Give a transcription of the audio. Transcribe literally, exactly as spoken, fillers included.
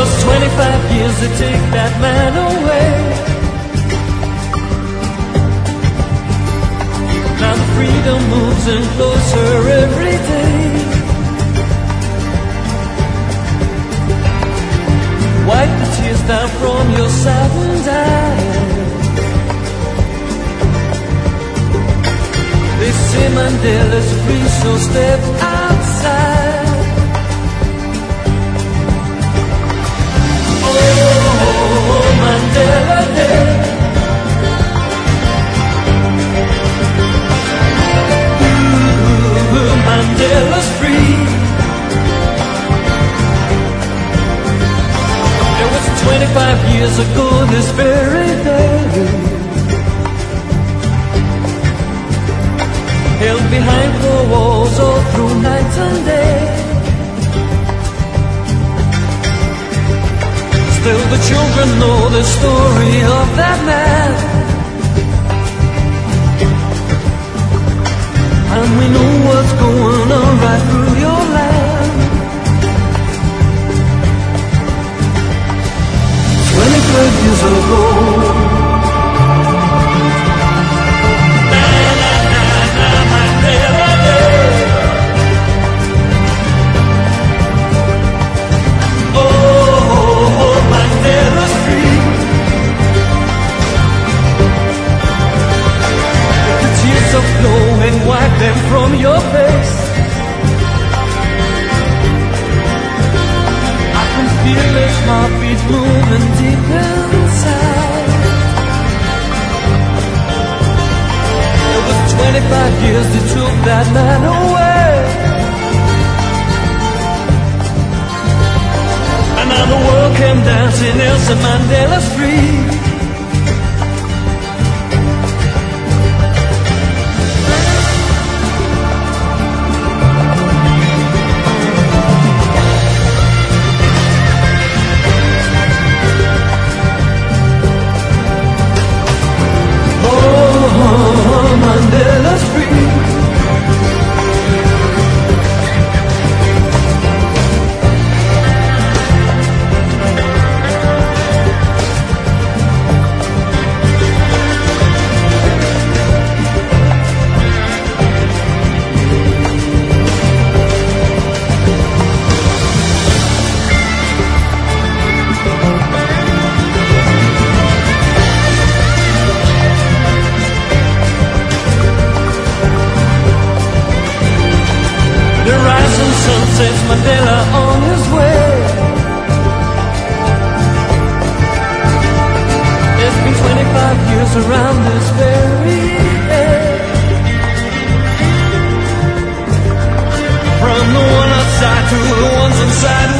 was twenty-five years to take that man away. Now the freedom moves in closer every day. Wipe the tears down from your saddened eyes. They say Mandela's free, so step outside. Oh, Mandela Day. Ooh, Mandela's free. It was twenty-five years ago this very day. Held behind four walls all through night and day. Still the children know the story of that man, and we know what's going on right through your land. Twenty-five years ago, flow and wipe them from your face. I can feel his heartbeat moving deep inside. It was twenty-five years that took that man away, and now the world came dancing, Nelson Mandela's free. Mandela's free. Sets Mandela on his way. It's been twenty-five years around this very day. From the one outside to the ones inside.